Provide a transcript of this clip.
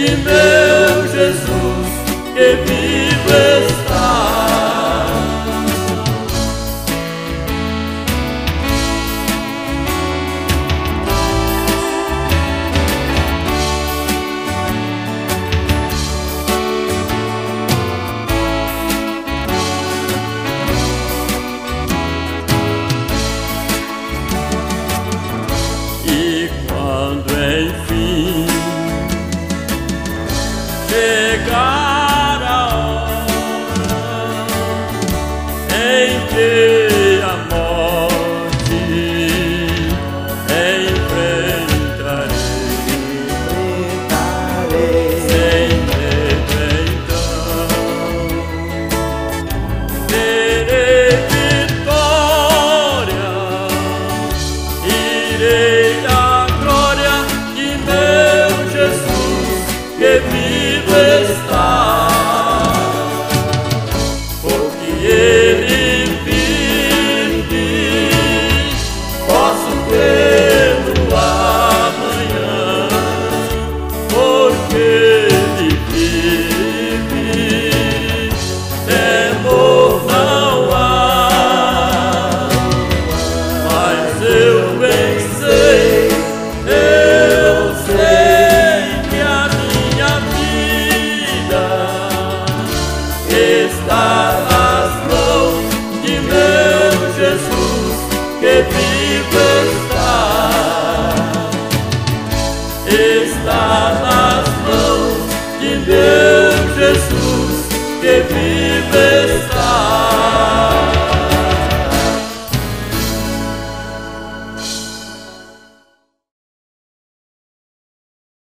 de meu Jesus que vivo está. E quando enfim chegar a hora em que a morte enfrentarei, sem medo então terei vitória, irei à glória de meu Jesus que vivo está, porque Ele vive, posso vê-lo amanhã, porque Ele vive, temor não há, mas eu bem sei, eu sei que a minha vida está nas mãos de meu Jesus que vive.